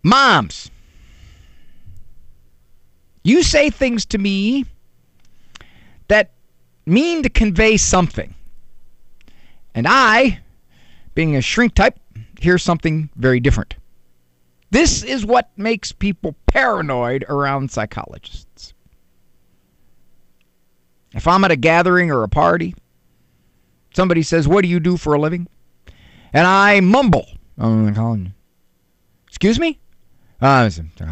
Moms, you say things to me that mean to convey something. And I, being a shrink type, hear something very different. This is what makes people paranoid around psychologists. If I'm at a gathering or a party, somebody says, "What do you do for a living?" And I mumble, "Excuse me?" I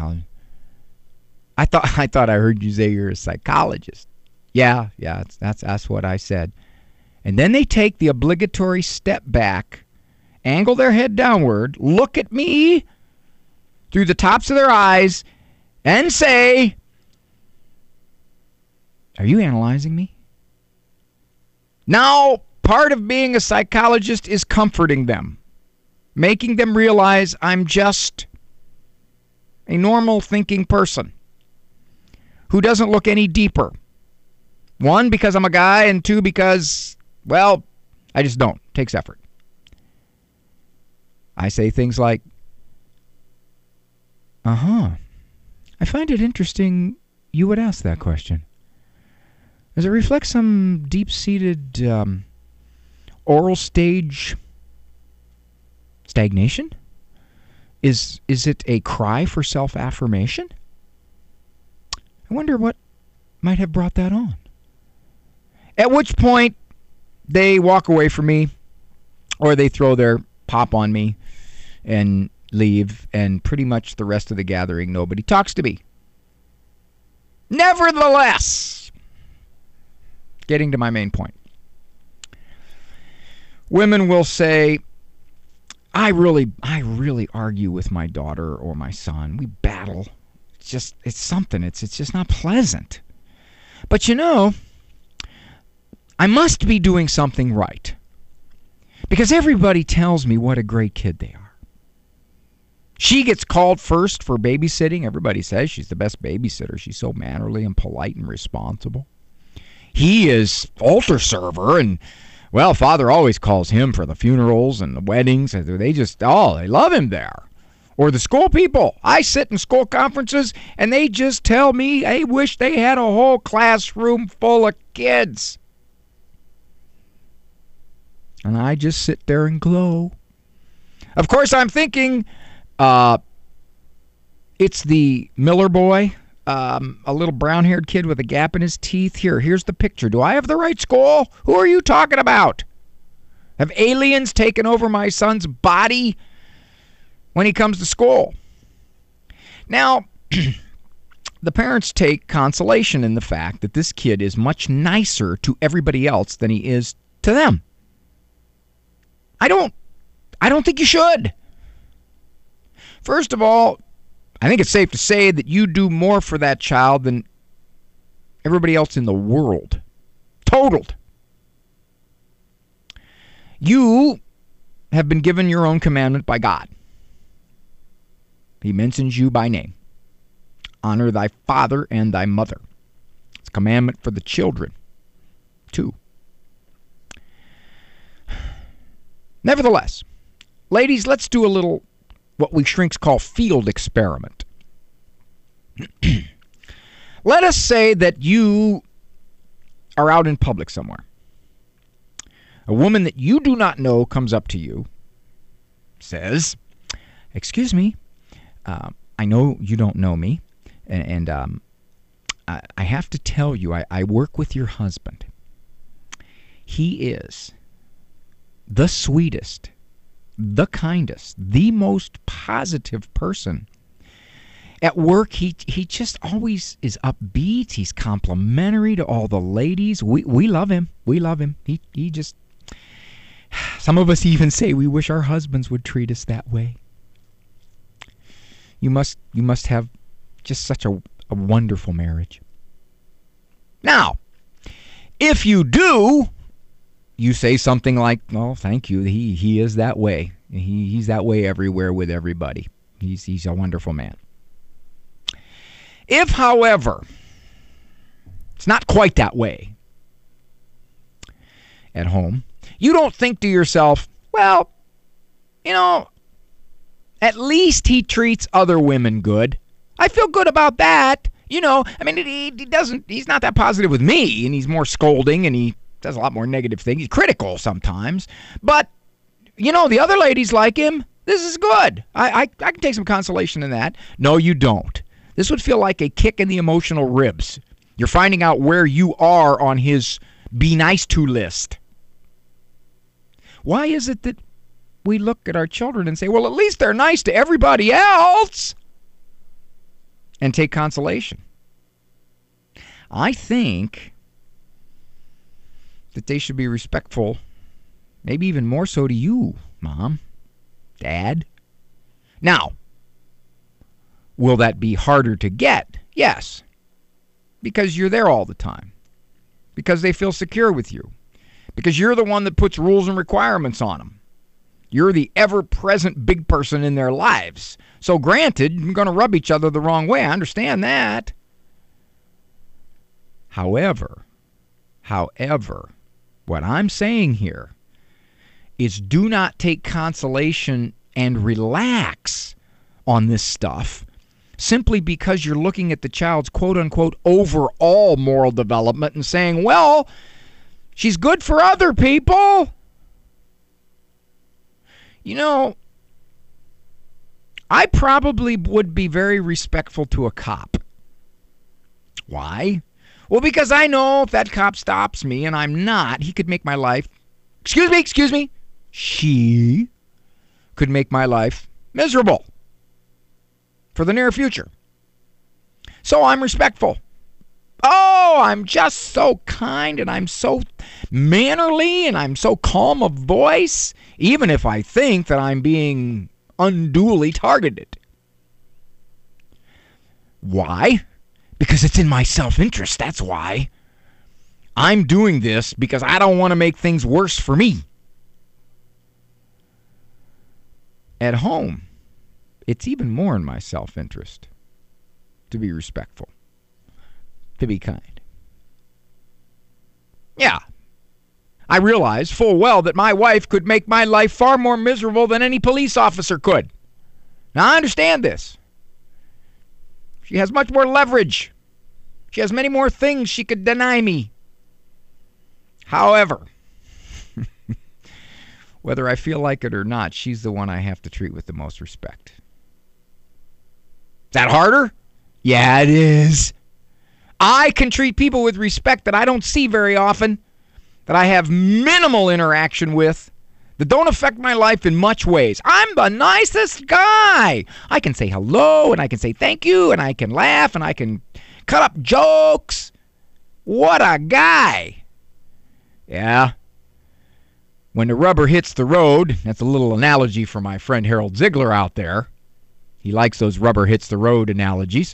thought I heard you say you're a psychologist. Yeah, that's what I said. And then they take the obligatory step back, angle their head downward, look at me through the tops of their eyes, and say, "Are you analyzing me?" Now, part of being a psychologist is comforting them, making them realize I'm just a normal thinking person who doesn't look any deeper. One, because I'm a guy, and two, because, well, I just don't. It takes effort. I say things like, I find it interesting you would ask that question. Does it reflect some deep-seated oral stage stagnation? Is it a cry for self-affirmation? I wonder what might have brought that on. At which point, they walk away from me, or they throw their pop on me and leave, and pretty much the rest of the gathering, nobody talks to me. Nevertheless, getting to my main point, women will say, I really argue with my daughter or my son. We battle. It's something. It's just not pleasant. But you know, I must be doing something right, because everybody tells me what a great kid they are. She gets called first for babysitting. Everybody says she's the best babysitter. She's so mannerly and polite and responsible. He is altar server, and, well, Father always calls him for the funerals and the weddings. They love him there. Or the school people. I sit in school conferences, and they just tell me they wish they had a whole classroom full of kids. And I just sit there and glow. Of course, I'm thinking, it's the Miller boy, a little brown-haired kid with a gap in his teeth. Here's the picture. Do I have the right school? Who are you talking about? Have aliens taken over my son's body when he comes to school? Now, the parents take consolation in the fact that this kid is much nicer to everybody else than he is to them. I don't think you should. First of all, I think it's safe to say that you do more for that child than everybody else in the world. Totaled. You have been given your own commandment by God. He mentions you by name. Honor thy father and thy mother. It's a commandment for the children, too. Nevertheless, ladies, let's do a little what we shrinks call field experiment. Let us say that you are out in public somewhere. A woman that you do not know comes up to you, says, "Excuse me, I know you don't know me, and I have to tell you, I work with your husband. He is the sweetest, the kindest, the most positive person. At work, he just always is upbeat. He's complimentary to all the ladies. We love him. We love him. He just... Some of us even say we wish our husbands would treat us that way. You must have just such a wonderful marriage." Now, if you do, you say something like, "Oh, thank you. He is that way. He's that way everywhere with everybody. He's a wonderful man." If, however, it's not quite that way at home, you don't think to yourself, "Well, you know, At least he treats other women good. I feel good about that. You know, I mean, he's not that positive with me, and he's more scolding, and he does a lot more negative things. He's critical sometimes. But, you know, the other ladies like him. This is good. I can take some consolation in that. No, you don't. This would feel like a kick in the emotional ribs. You're finding out where you are on his be nice to list. Why is it that we look at our children and say, well, at least they're nice to everybody else, and take consolation? I think that they should be respectful, maybe even more so to you, Mom, Dad. Now, will that be harder to get? Yes, because you're there all the time, because they feel secure with you, because you're the one that puts rules and requirements on them. You're the ever-present big person in their lives. So granted, you're going to rub each other the wrong way. I understand that. However, what I'm saying here is do not take consolation and relax on this stuff simply because you're looking at the child's quote-unquote overall moral development and saying, well, she's good for other people. You know, I probably would be very respectful to a cop. Why? Well, because I know if that cop stops me and I'm not, he could make my life, excuse me, she could make my life miserable for the near future. So I'm respectful. Oh, I'm just so kind and I'm so mannerly and I'm so calm of voice, even if I think that I'm being unduly targeted. Why? Because it's in my self-interest. That's why. I'm doing this because I don't want to make things worse for me. At home, it's even more in my self-interest to be respectful, to be kind. Yeah. I realize full well that my wife could make my life far more miserable than any police officer could. Now, I understand this. She has much more leverage. She has many more things she could deny me. However, whether I feel like it or not, she's the one I have to treat with the most respect. Is that harder? Yeah, it is. I can treat people with respect that I don't see very often, that I have minimal interaction with, that don't affect my life in much ways. I'm the nicest guy. I can say hello, and I can say thank you, and I can laugh, and I can cut up jokes. What a guy. Yeah. When the rubber hits the road, that's a little analogy for my friend Harold Ziegler out there. He likes those rubber hits the road analogies.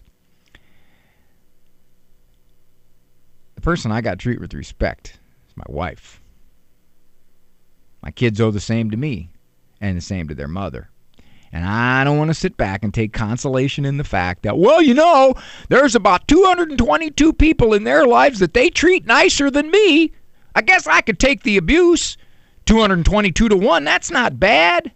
The person I got to treat with respect is my wife. My kids owe the same to me and the same to their mother. And I don't want to sit back and take consolation in the fact that, well, you know, there's about 222 people in their lives that they treat nicer than me. I guess I could take the abuse 222 to 1. That's not bad.